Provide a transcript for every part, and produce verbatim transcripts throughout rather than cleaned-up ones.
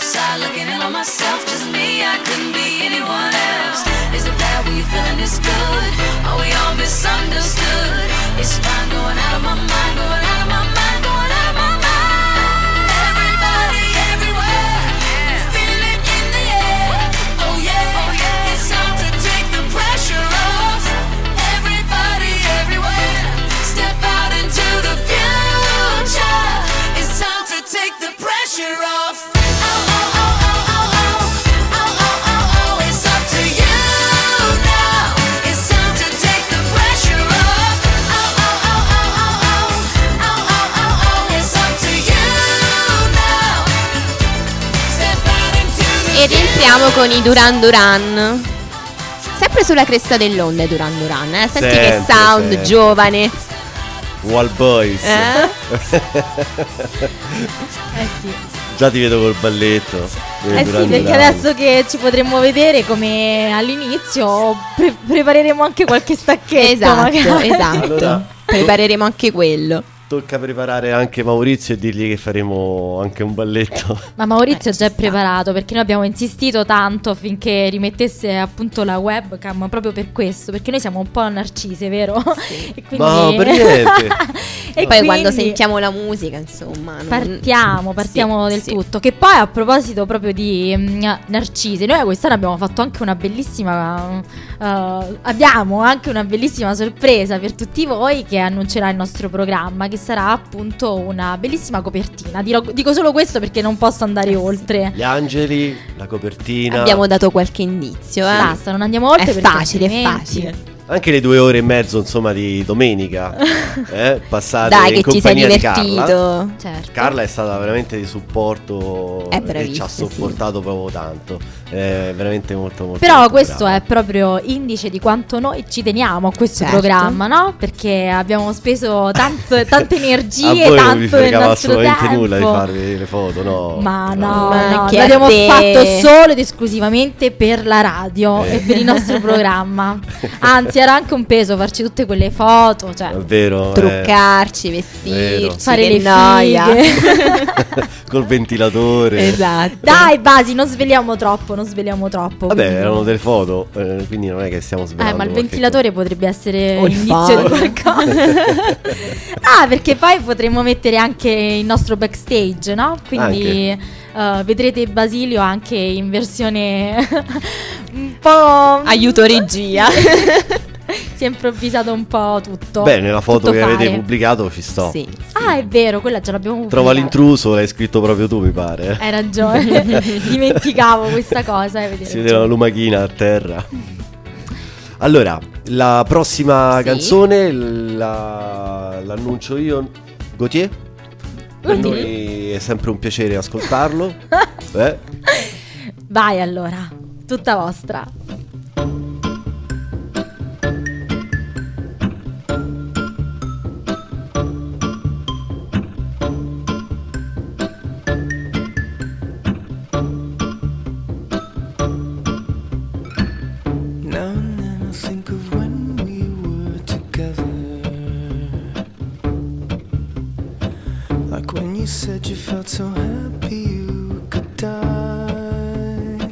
outside looking in on myself, just me, I couldn't be anyone else. Is it bad when you're feeling this good? Are we all misunderstood? It's fine going out of my mind, going out of my mind, going out of my mind. Everybody, everywhere, feel it in the air. Oh yeah, oh yeah, it's time to take the pressure off. Everybody, everywhere, step out into the future. It's time to take the pressure off. E rientriamo con i Duran Duran. Sempre sulla cresta dell'onda i Duran Duran, eh? Senti sempre, che sound sempre. giovane. Wall Boys. Eh? Eh sì. Già ti vedo col balletto. Eh sì, perché Duran. adesso che ci potremmo vedere come all'inizio pre- prepareremo anche qualche stacchetto. Esatto, magari. esatto. Allora, Prepareremo anche quello. tocca preparare anche Maurizio e dirgli che faremo anche un balletto. Ma Maurizio Eh, è già ci sta. preparato, perché noi abbiamo insistito tanto affinché rimettesse appunto la webcam proprio per questo, perché noi siamo un po' narcise, vero? E quindi... Ma per niente. E Poi quando quindi sentiamo la musica, insomma, non- partiamo, partiamo Sì, del sì. tutto. Che poi a proposito proprio di mm, narcise, noi quest'anno abbiamo fatto anche una bellissima uh, abbiamo anche una bellissima sorpresa per tutti voi, che annuncerà il nostro programma, che sarà appunto una bellissima copertina. Dirò- dico solo questo perché non posso andare oltre. Gli angeli, la copertina. Abbiamo dato qualche indizio, eh. Basta, non andiamo oltre È perché facile, è altrimenti- facile. Anche le due ore e mezzo, insomma, di domenica eh, passate Dai, in che ci sei compagnia di Carla. divertito. Certo. Carla è stata veramente di supporto È e ci bravissima, ha sì. sopportato proprio tanto. È veramente molto molto Però molto questo brava. è proprio indice di quanto noi ci teniamo a questo Certo. programma, no? Perché abbiamo speso tanto, tante A energie, voi non vi tanto del fregava nostro assolutamente tempo. nulla di farvi le foto, no? Ma no, Ma no, che l'abbiamo a te. fatto solo ed esclusivamente per la radio Eh. e per il nostro programma. Anzi, era anche un peso farci tutte quelle foto, cioè È vero. Truccarci, Vero. vestirci, fare che le noia. fighe. eh, col ventilatore. Esatto. Dai, Basi, non sveliamo troppo, non sveliamo troppo. Vabbè, quindi- erano delle foto, eh, quindi non è che stiamo Eh, svelando. ma il qualche ventilatore potrebbe essere O il indizio di faro. qualcosa. Ah, perché poi potremmo mettere anche il nostro backstage, no? Quindi eh, vedrete Basilio anche in versione un po'... Aiuto regia. Si è improvvisato un po' tutto. Beh, nella foto tutto che avete fare. pubblicato ci sto. Sì. Ah, è vero, quella già l'abbiamo pubblicata. Trova l'intruso, l'hai scritto proprio tu, mi pare. eh. Hai ragione, dimenticavo questa cosa. eh, vedi Si ragione. vede la lumachina a terra. Allora, la prossima Sì. canzone la- l'annuncio io. Gautier? Per Gautier. noi è sempre un piacere ascoltarlo. eh? Vai allora, tutta vostra. Now and then I think of when we were together, like when you said you felt so happy you could die.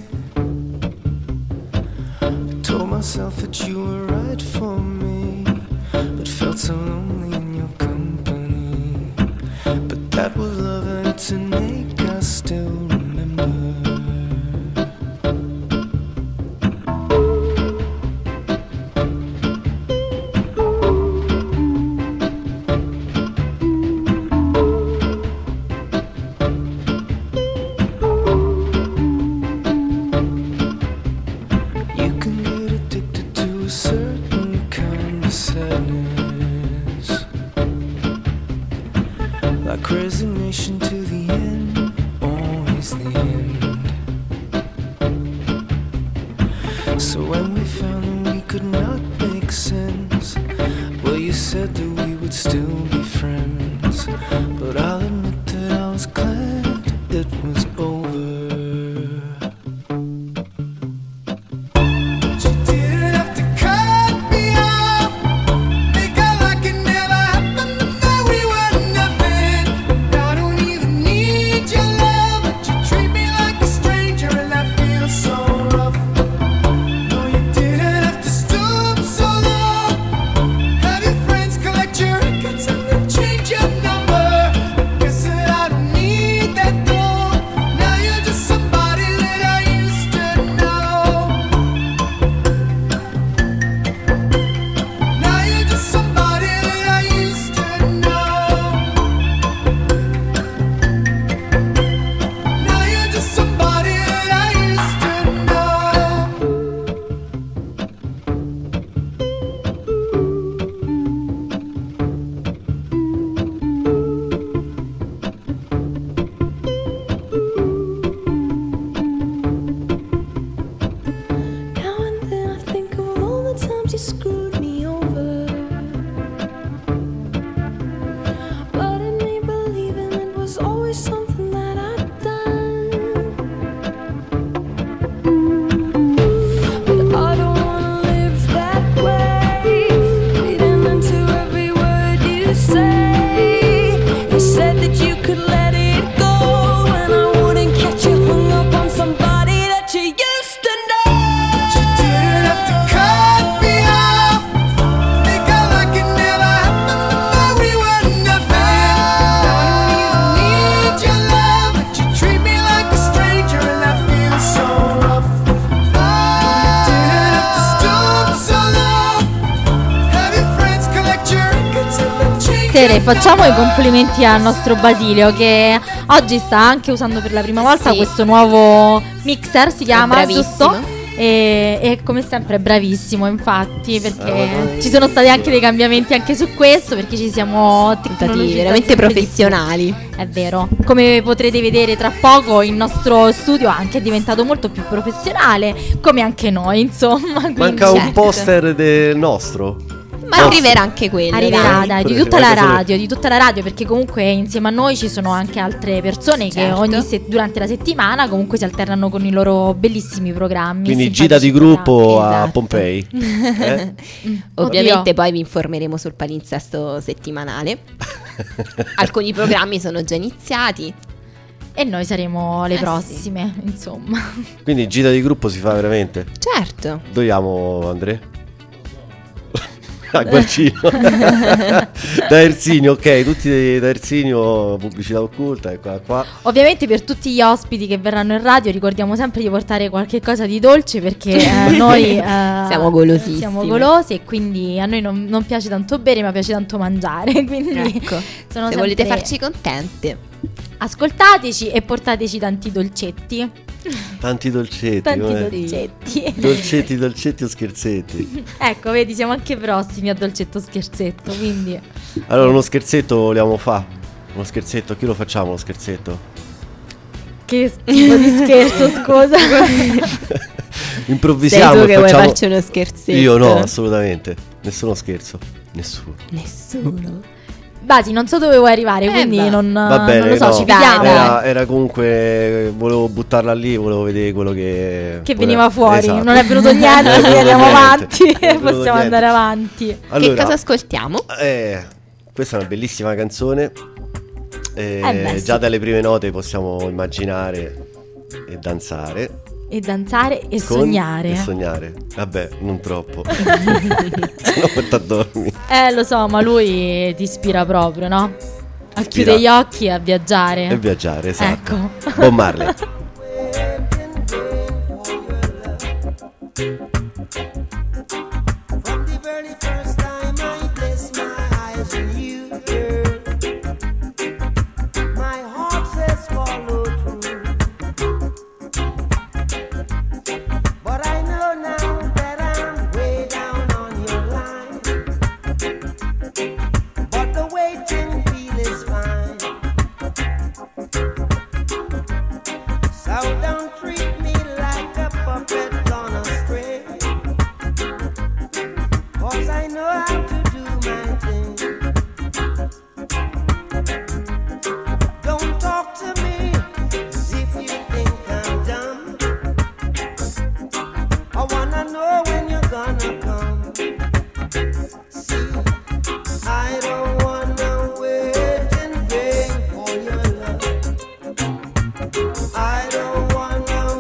I told myself that you were right for me, but felt so lonely in your company. But that was love and it's an ache I still remember. You can get addicted to a certain kind of sadness, like resignation to the end, always the end. So when we found that we could not make sense, well, you said that we would still be friends, but I'll admit that I was glad it was over. Treat me like a buonasera e facciamo i complimenti al nostro Basilio che oggi sta anche usando per la prima volta Sì. questo nuovo mixer, si chiama, bravissimo. giusto? E, e come sempre è bravissimo, infatti, perché Ah, ci sono stati anche dei cambiamenti anche su questo, perché ci siamo Stati tecnologizzati veramente sempre di più. professionali. È vero, come potrete vedere tra poco il nostro studio anche è diventato molto più professionale, come anche noi, insomma. Quindi Manca un certo. poster del nostro. Ma No. arriverà anche quello. arriverà, dai. dai, di Quello tutta che la manca solo- radio, di tutta la radio, perché comunque insieme a noi ci sono anche altre persone che Certo. ogni se- durante la settimana comunque si alternano con i loro bellissimi programmi. Quindi simpatici gita di gruppo programmi. a Esatto. Pompei. Eh? Ovviamente Oddio. poi vi informeremo sul palinsesto settimanale. Alcuni programmi sono già iniziati. E noi saremo le Eh, prossime, insomma. Quindi gita di gruppo si fa veramente. Certo. Dove andiamo, Andrea? A Guarcino. Da Ersinio, ok, tutti da Ersinio, pubblicità occulta, e qua qua. Ovviamente per tutti gli ospiti che verranno in radio ricordiamo sempre di portare qualche cosa di dolce perché eh, noi eh, Siamo golosissimi. siamo golosi e quindi a noi non, non piace tanto bere ma piace tanto mangiare, quindi Ecco. sono Se sempre- volete farci contente. ascoltateci e portateci tanti dolcetti, Tanti dolcetti. tanti come- dolcetti. Dolcetti, dolcetti o scherzetti. Ecco, vedi, siamo anche prossimi a dolcetto scherzetto, quindi Allora, uno scherzetto vogliamo fa? Uno scherzetto, chi lo facciamo lo scherzetto? che tipo di scherzo, scusa. Improvvisiamo Sei tu e che vuoi facciamo... farci uno scherzetto? Io no, assolutamente. Nessuno scherzo. Nessuno. Nessuno. Basi, non so dove vuoi arrivare, Eh, quindi va. non, Va bene, non lo so, no. ci Dai, vediamo. dai. Era, era comunque, volevo buttarla lì, volevo vedere quello che... Che veniva fuori, Esatto. non è venuto niente, Non è quindi venuto andiamo niente. avanti, Non è venuto possiamo niente. andare avanti. Allora, Che cosa ascoltiamo? eh, questa è una bellissima canzone. eh, Eh beh, sì. Già dalle prime note possiamo immaginare e danzare. E danzare e con- sognare. E sognare. Vabbè, non troppo. Se no metto a dormire. Eh, lo so, ma lui ti ispira proprio, no? A Ispira. chiudere gli occhi e a viaggiare. E viaggiare, esatto. Ecco. Bob Marley. From the very first time I placed my eyes on you, girl, my heart says follow through. But I know now that I'm way down on your line. But the waiting feel is fine. So don't treat me like a puppet on a string. 'Cause I know how to do my thing. Don't talk to me as if you think I'm dumb. I wanna know when you're gonna come. See, I don't wanna wait in vain for your love. I don't wanna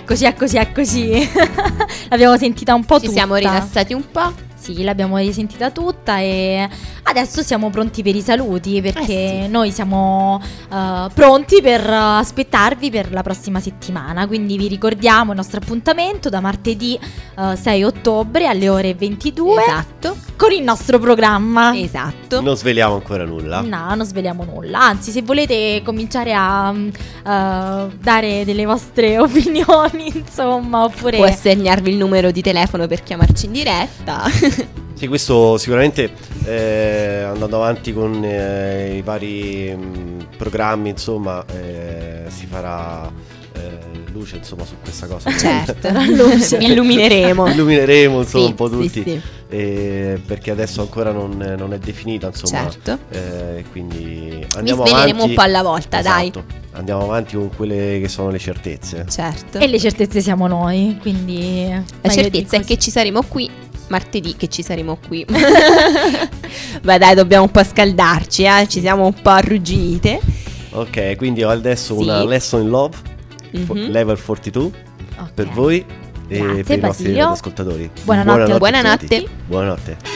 Eccoci, eccoci, eccoci. L'abbiamo sentita un po' Ci tutta. siamo rilassati un po'. Sì, l'abbiamo risentita tutta e adesso siamo pronti per i saluti perché Eh sì. noi siamo eh, pronti per eh, aspettarvi per la prossima settimana. Quindi vi ricordiamo il nostro appuntamento da martedì eh, sei ottobre alle ore ventidue Esatto. con il nostro programma. Esatto. Non sveliamo ancora nulla. No, non sveliamo nulla. Anzi, se volete cominciare a mm, eh, dare delle vostre opinioni, insomma, oppure Può assegnarvi il numero di telefono per chiamarci in diretta. Sì, questo sicuramente eh, andando avanti con eh, i vari mh, programmi, insomma, eh, si farà eh, luce, insomma, su questa cosa. Certo. luce. Illumineremo. Illumineremo, insomma, Sì, un po' sì, tutti. sì. eh, perché adesso ancora non, non è definita, insomma. Certo. eh, quindi Vi andiamo sveleremo avanti un po' alla volta, dai. Esatto. Andiamo avanti con quelle che sono le certezze. Certo. E le certezze siamo noi, quindi La meglio di certezza è così. che ci saremo qui martedì, che ci saremo qui. Beh, dai, dobbiamo un po' scaldarci, eh? Ci siamo un po' arrugginite. Ok, quindi ho adesso Sì. una lesson in love, fo- Mhm. level quarantadue Ok. per voi e Grazie, per i nostri Basilio. ascoltatori. Buonanotte a a Buonanotte. tutti. Buonanotte.